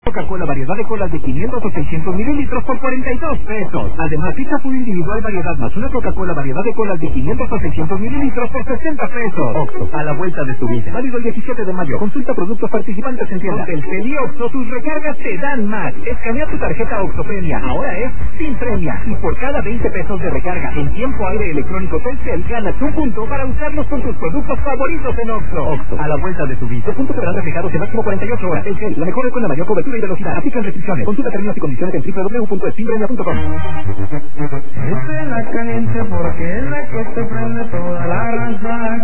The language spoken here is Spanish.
Coca-Cola variedad de colas de 500 o 600 mililitros por 42 pesos. Además, Pizza Food individual variedad más una Coca-Cola variedad de colas de 500 o 600 mililitros por 60 pesos. Oxxo, a la vuelta de tu vida. Válido el 17 de mayo. Consulta productos participantes en tienda. Telcel y Oxxo, tus recargas te dan más. Escanea tu tarjeta Oxxo Premia. Ahora es sin premia. Y por cada 20 pesos de recarga en tiempo aire electrónico Telcel, ganas un punto para usarlos con tus productos favoritos en Oxxo. Oxxo, a la vuelta de tu vida. Los puntos serán reflejados en máximo 48 horas. Telcel, la mejor red con la mayor cobertura y velocidad. Aplican restricciones. Consulta términos y condiciones en www.espinpremia.com. Esta es la caliente porque es la que te prende toda la raza.